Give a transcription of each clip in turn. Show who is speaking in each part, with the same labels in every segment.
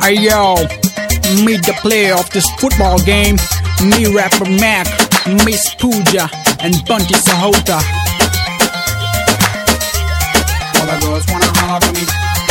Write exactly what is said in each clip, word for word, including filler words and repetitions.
Speaker 1: Hey yo, meet the player of this football game. Me rapper Mac, Miss Pooja, and Bunty Sahota. All the girls wanna holler at me.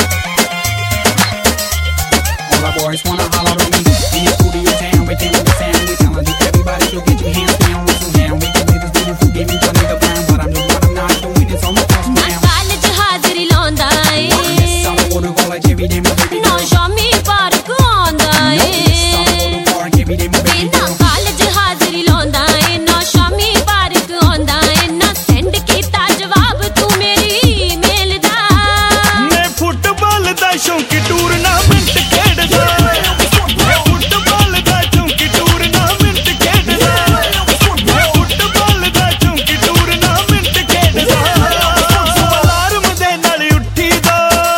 Speaker 1: All the boys wanna holler at me. In your studio town, we doing the sound. We telling you everybody to get your hands down, whistle down. We can niggas do the food game, you nigga brown, but I'm the one I'm not doing this on my cross now.
Speaker 2: College hazari londa hai.
Speaker 1: Yes, I'm going to college every day, my baby.
Speaker 2: No shami park onda hai.
Speaker 1: No, yes, I'm going to park every day, my baby.
Speaker 2: Na college hazari londa hai. No shami park onda hai. Na send kita jawab tu meri email da.
Speaker 3: मैं football दा शौकी tournament खेडदा मैं football दा शौकी tournament खेडदा मैं football दा शौकी tournament खेडदा alarm दे नाल उठी दा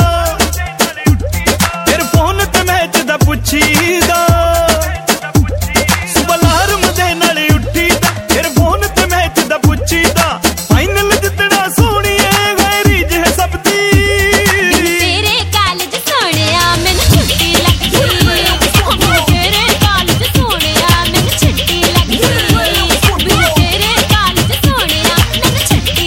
Speaker 3: फिर फोन ते मैच दा पुछीदा अलार्म दे नाल उठी दा फिर फोन ते मैच दा पुछीदा फाइनल जितना सोहणीए गैरी जे सब दी
Speaker 2: तेरे कॉलेज सोनिया मैनू छुट्टी लगदी। तेरे कॉलेज सोनिया मैनू छुट्टी लगदी। तेरे कॉलेज सोनिया मैनू छुट्टी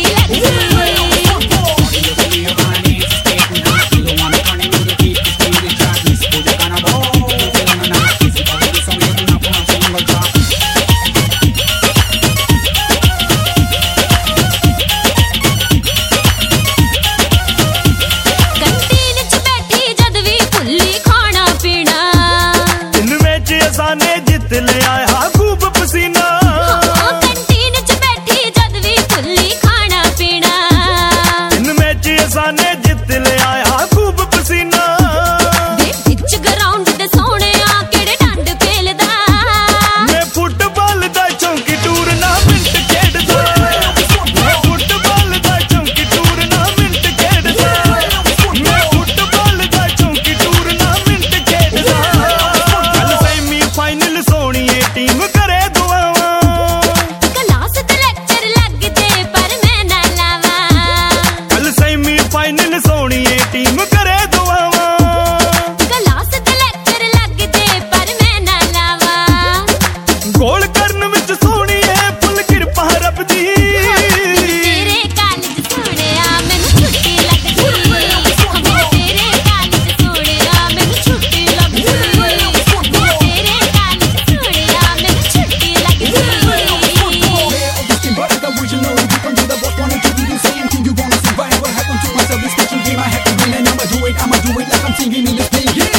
Speaker 2: कंटीन च बैठी जद भी भुल्ली खाना पीना।
Speaker 3: इनमें च असाने जित लिया हा खूब पसीना
Speaker 2: कंटीन च बैठी जद भी भुल्ली खाना पीना।
Speaker 3: इनमें च असाने जित लिया हा खूब पसीना
Speaker 2: वे पिच ग्राउंड दे सोहणिया केड़े डंड पेलदा।
Speaker 3: मैं फुटबॉल दा चौकी टूर्नामेंट खेडदा मैं फुटबॉल दा चौकी टूर्नामेंट खेडदा मैं फुटबॉल दा चौकी टूर्नामेंट खेडदा कल सेमी फाइनल सोहणीए टीम करे दुआवां
Speaker 2: क्लास ते लेक्चर लगदे पर मैं ना लावां।
Speaker 3: कल सेमी फाइनल सोहणीए टीम करे दुआवां
Speaker 2: क्लास ते लेक्चर लगदे पर मैं ना लावां।
Speaker 3: गोल करन विच सोहणीए फुल किरपा रब दी
Speaker 2: तेरे कॉलेज सोनिया मैनू छुट्टी लगदी। तेरे कॉलेज सोनिया मैनू छुट्टी लगदी। तेरे कॉलेज सोनिया मैनू छुट्टी लगदी।
Speaker 1: This team, but the original, you can do the boss, wanna give you the same thing. You wanna survive what happened to myself, this special game I have to win, and I'ma do it, I'ma do it like I'm singing in this thing, yeah.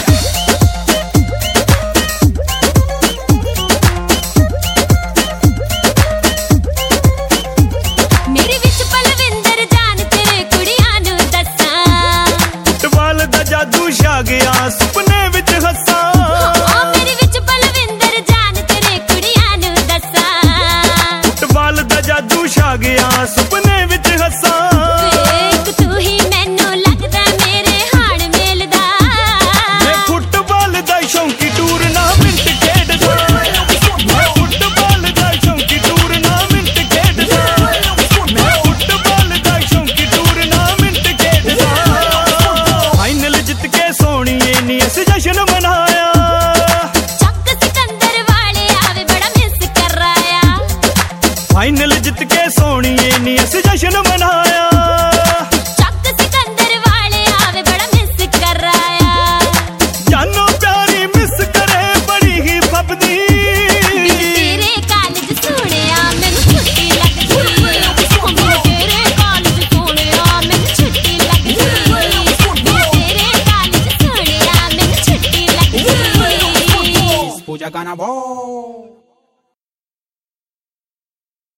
Speaker 2: मेरे विच पलविंदर जान तेरे कुड़ियां नू दस्सां।
Speaker 3: Football दा जादू छा गया सुपने विच हस्सां
Speaker 2: ओ मेरे विच पलविंदर जान तेरे कुड़ियां नू दस्सां।
Speaker 3: फुटबॉल दा जादू छा गया सुपने विच हस्सां
Speaker 2: ਵੇਖ ਤੂੰ ਹੀ ਮੈਨੂੰ ਲੱਗਦਾ ਮੇਰੇ ਹਾਣ ਮੇਲਦਾ।
Speaker 3: मैं फुटबॉल दा शौकी टूर्नामेंट खेडदा मैं फुटबॉल दा शौकी टूर्नामेंट खेडदा मैं फुटबॉल दा शौकी टूर्नामेंट खेडदा फाइनल जित के सोहणीए नी अस जश्न मनाया
Speaker 2: ਚੱਕ ਸਿਕੰਦਰ ਵਾਲੇ ਆਵੇ ਬੜਾ ਮਿਸ ਕਰ ਆਇਆ।
Speaker 3: फाइनल जित के सोहणीए नी अस जश्न मनाया
Speaker 2: ਚੱਕ ਸਿਕੰਦਰ ਵਾਲੇ ਆਵੇ ਬੜਾ ਮਿਸ ਕਰ ਆਇਆ।
Speaker 3: जानो प्यारी मिस करे बड़ी ही फबदी
Speaker 2: ਤੇਰੇ ਕਾਲਜ ਸੋਹਣਿਆ ਮੈਨੂੰ ਛੁੱਟੀ ਲੱਗਦੀ। ਮੈਨੂੰ ਤੇਰੇ ਕਾਲਜ ਸੋਹਣਿਆ ਮੈਨੂੰ ਛੁੱਟੀ ਲੱਗਦੀ। ਮੈਨੂੰ ਤੇਰੇ ਕਾਲਜ ਸੋਹਣਿਆ ਮੈਨੂੰ ਛੁੱਟੀ ਲੱਗਦੀ।
Speaker 1: Pooja gonna ball.